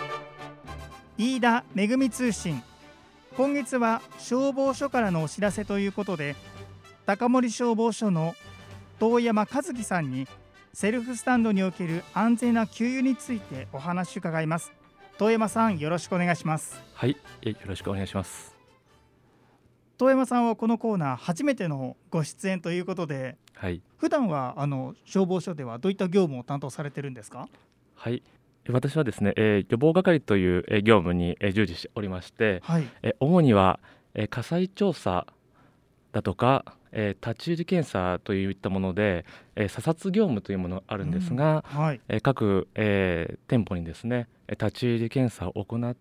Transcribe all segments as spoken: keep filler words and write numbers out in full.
飯田めぐみ通信。今月は消防署からのお知らせということで、高森消防署の遠山和樹さんにセルフスタンドにおける安全な給油についてお話を伺います。遠山さん、よろしくお願いします。 はい、よろしくお願いします。 遠山さんはこのコーナー初めてのご出演ということで、 はい、 普段はあの消防署ではどういった業務を担当されてるんですか？ はい、私はですね、えー、予防係という、えー、業務に、えー、従事しておりまして、 はい、 えー、主には、えー、火災調査だとか、えー、立ち入り検査といったもので、えー、査察業務というものがあるんですが、 うん、はい、 えー、各、えー、店舗にですね、立ち入り検査を行って、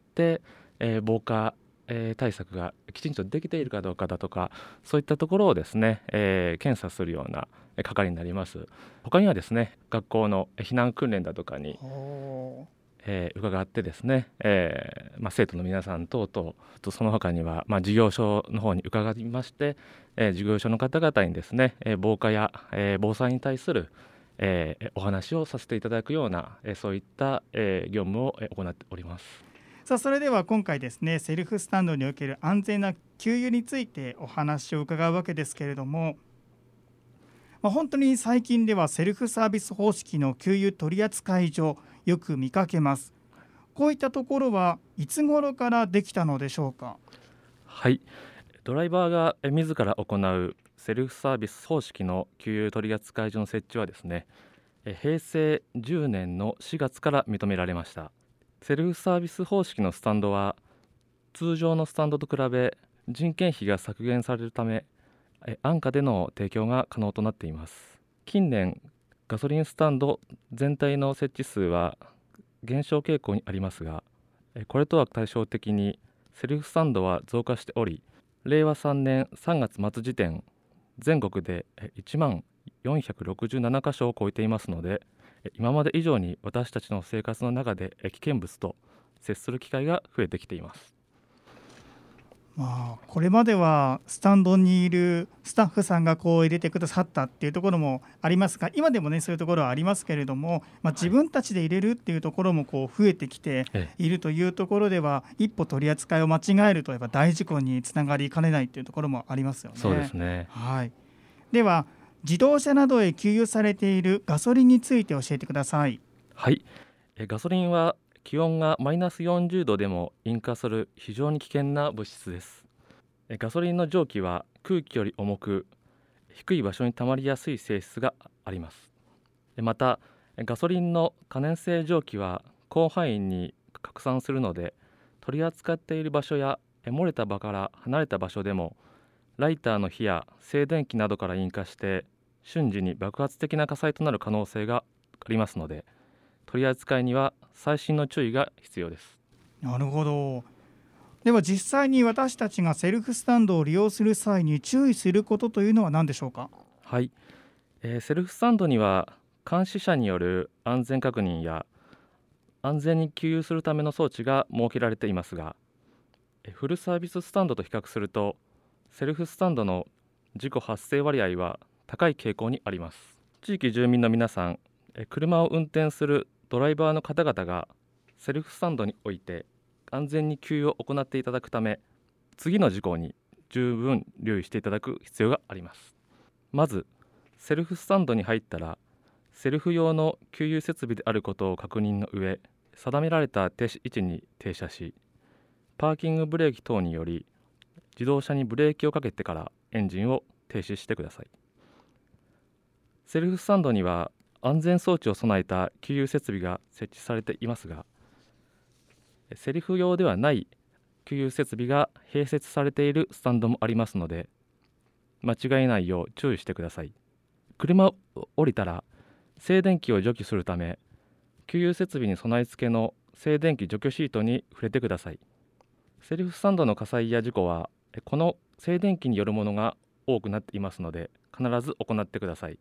えー、防火えー、対策がきちんとできているかどうかだとか、そういったところをですね、えー、検査するような係になります。他にはですね、学校の避難訓練だとかに、えー、伺ってですね、えーまあ、生徒の皆さん等々と、その他には、まあ、事業所の方に伺いまして、えー、事業所の方々にですね、えー、防火や、えー、防災に対する、えー、お話をさせていただくような、えー、そういった、えー、業務を、えー、行っております。 さあ、それでは今回ですね、セルフスタンドにおける安全な給油についてお話を伺うわけですけれども、まあ、本当に最近ではセルフサービス方式の給油取扱所よく見かけます。こういったところはいつ頃からできたのでしょうか？ はい、ドライバーが自ら行うセルフサービス方式の給油取扱所の設置はですね、へいせいじゅうねんのしがつから認められました。セルフサービス方式のスタンドは通常のスタンドと比べ人件費が削減されるため、安価での提供が可能となっています。近年ガソリンスタンド全体の設置数は減少傾向にありますが、これとは対照的にセルフスタンドは増加しており、れいわさんねんさんがつ末時点、全国でいちまんよんひゃくろくじゅうななかしょを超えていますので、今まで以上に私たちの生活の中で危険物と接する機会が増えてきています。 まあ、これまではスタンドにいるスタッフさんがこう入れてくださったっていうところもありますが、今でもねそういうところはありますけれども、まあ、自分たちで入れるっていうところもこう増えてきているというところでは、一歩取り扱いを間違えるとやっぱ大事故につながりかねないっていうところもありますよね。 そうですね。 はい、では自動車などへ給油されているガソリンについて教えてください。 はい、えガソリンは気温がマイナスよんじゅうどでも引火する非常に危険な物質です。ガソリンの蒸気は空気より重く、低い場所に溜まりやすい性質があります。またガソリンの可燃性蒸気は広範囲に拡散するので、取り扱っている場所や漏れた場から離れた場所でもライターの火や静電気などから引火して瞬時に爆発的な火災となる可能性がありますので、取り扱いには細心の注意が必要です。 なるほど。では実際に私たちがセルフスタンドを利用する際に注意することというのは何でしょうか？ はい、えー、セルフスタンドには監視者による安全確認や安全に給油するための装置が設けられていますが、フルサービススタンドと比較するとセルフスタンドの事故発生割合は高い傾向にあります。地域住民の皆さん、車を運転するドライバーの方々がセルフスタンドにおいて安全に給油を行っていただくため、次の事項に十分留意していただく必要があります。まずセルフスタンドに入ったらセルフ用の給油設備であることを確認の上、定められた停止位置に停車し、パーキングブレーキ等により自動車にブレーキをかけてからエンジンを停止してください。セルフスタンドには安全装置を備えた給油設備が設置されていますが、セルフ用ではない給油設備が併設されているスタンドもありますので、間違えないよう注意してください。車を降りたら静電気を除去するため、給油設備に備え付けの静電気除去シートに触れてください。セルフスタンドの火災や事故はこの静電気によるものが多くなっていますので、必ず行ってください。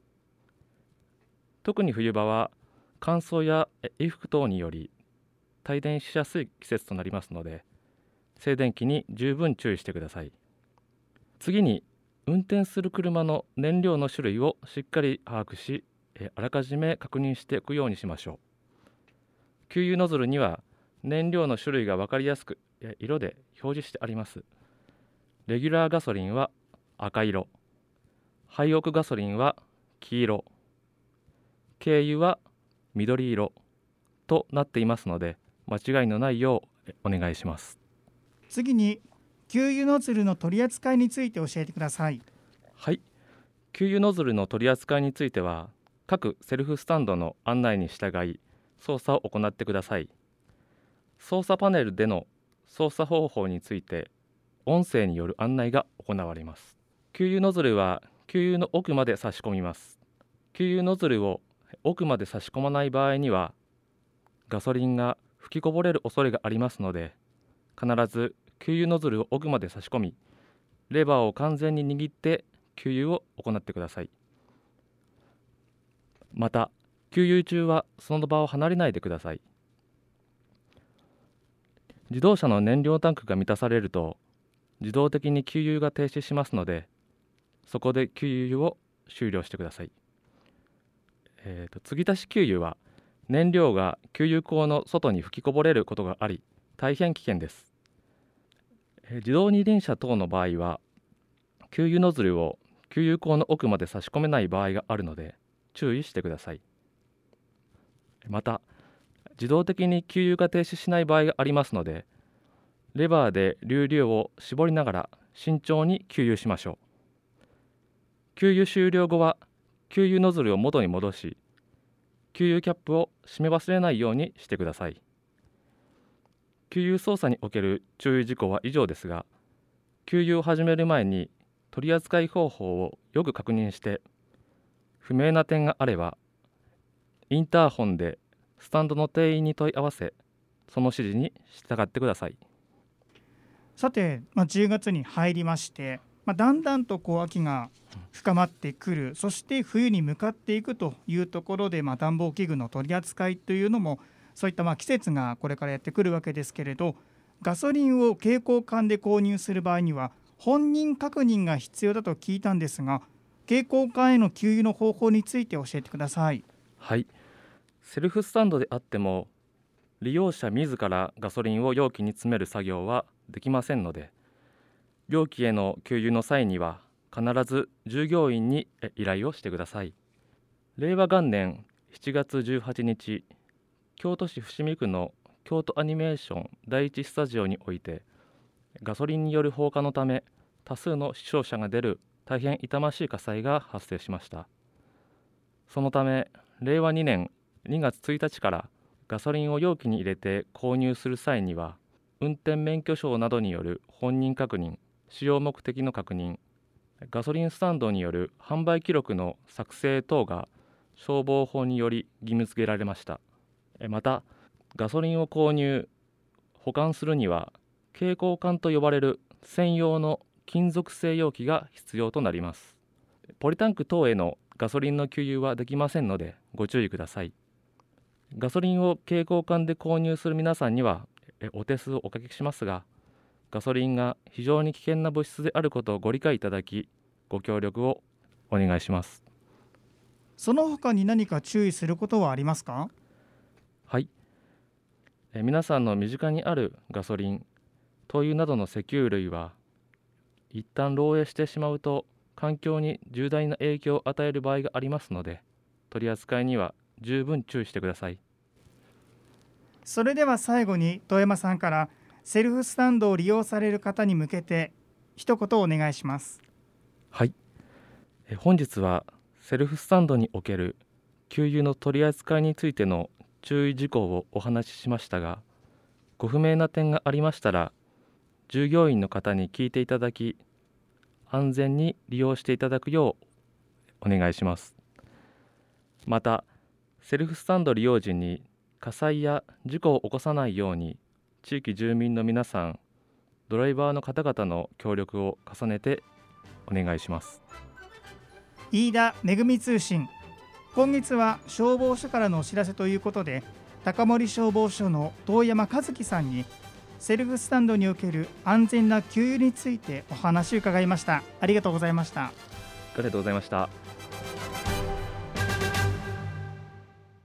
特に冬場は乾燥や衣服等により帯電しやすい季節となりますので、静電気に十分注意してください。次に運転する車の燃料の種類をしっかり把握し、あらかじめ確認しておくようにしましょう。給油ノズルには燃料の種類が分かりやすく色で表示してあります。レギュラーガソリンは赤色、ハイオクガソリンは黄色、軽油は緑色となっていますので、間違いのないようお願いします。 次に給油ノズルの取り扱いについて教えてください。 はい、給油ノズルの取り扱いについては各セルフスタンドの案内に従い操作を行ってください。操作パネルでの操作方法について音声による案内が行われます。給油ノズルは給油の奥まで差し込みます。給油ノズルを奥まで差し込まない場合にはガソリンが吹きこぼれる恐れがありますので、必ず給油ノズルを奥まで差し込み、レバーを完全に握って給油を行ってください。また、給油中はその場を離れないでください。自動車の燃料タンクが満たされると、自動的に給油が停止しますので、そこで給油を終了してください。えーと、継ぎ足し給油は、燃料が給油口の外に吹きこぼれることがあり、大変危険です。自動二輪車等の場合は、給油ノズルを給油口の奥まで差し込めない場合があるので、注意してください。また、自動的に給油が停止しない場合がありますので、レバーで流量を絞りながら慎重に給油しましょう。給油終了後は、給油ノズルを元に戻し、給油キャップを閉め忘れないようにしてください。給油操作における注意事項は以上ですが、給油を始める前に取り扱い方法をよく確認して、不明な点があれば、インターホンでスタンドの店員に問い合わせ、その指示に従ってください。 さて、まあ、じゅうがつに入りまして、まあ、だんだんとこう秋が深まってくる、そして冬に向かっていくというところで、まあ、暖房器具の取り扱いというのもそういったまあ季節がこれからやってくるわけですけれど、ガソリンを携行缶で購入する場合には本人確認が必要だと聞いたんですが、携行缶への給油の方法について教えてください。 はい、セルフスタンドであっても利用者自らガソリンを容器に詰める作業はできませんので、容器への給油の際には必ず従業員に依頼をしてください。れいわ元年しちがつじゅうはちにち、京都市伏見区の京都アニメーション第一スタジオにおいて、ガソリンによる放火のため多数の死傷者が出る大変痛ましい火災が発生しました。そのためれいわにねんにがつついたちからガソリンを容器に入れて購入する際には、運転免許証などによる本人確認、使用目的の確認、ガソリンスタンドによる販売記録の作成等が消防法により義務付けられました。また、ガソリンを購入、保管するには携行缶と呼ばれる専用の金属製容器が必要となります。ポリタンク等へのガソリンの給油はできませんのでご注意ください。ガソリンを携行缶で購入する皆さんにはお手数をおかけしますが、ガソリンが非常に危険な物質であることをご理解いただき、ご協力をお願いします。 その他に何か注意することはありますか？ はい、え皆さんの身近にあるガソリン、灯油などの石油類は一旦漏洩してしまうと環境に重大な影響を与える場合がありますので、取り扱いには十分注意してください。 それでは最後に遠山さんからセルフスタンドを利用される方に向けて一言お願いします。 はい、え本日はセルフスタンドにおける給油の取り扱いについての注意事項をお話ししましたが、ご不明な点がありましたら従業員の方に聞いていただき、安全に利用していただくようお願いします。また、セルフスタンド利用時に火災や事故を起こさないように、地域住民の皆さん、ドライバーの方々の協力を重ねてお願いします。 飯田めぐみ通信、今月は消防署からのお知らせということで、高森消防署の遠山和樹さんにセルフスタンドにおける安全な給油についてお話を伺いました。ありがとうございました。 ありがとうございました。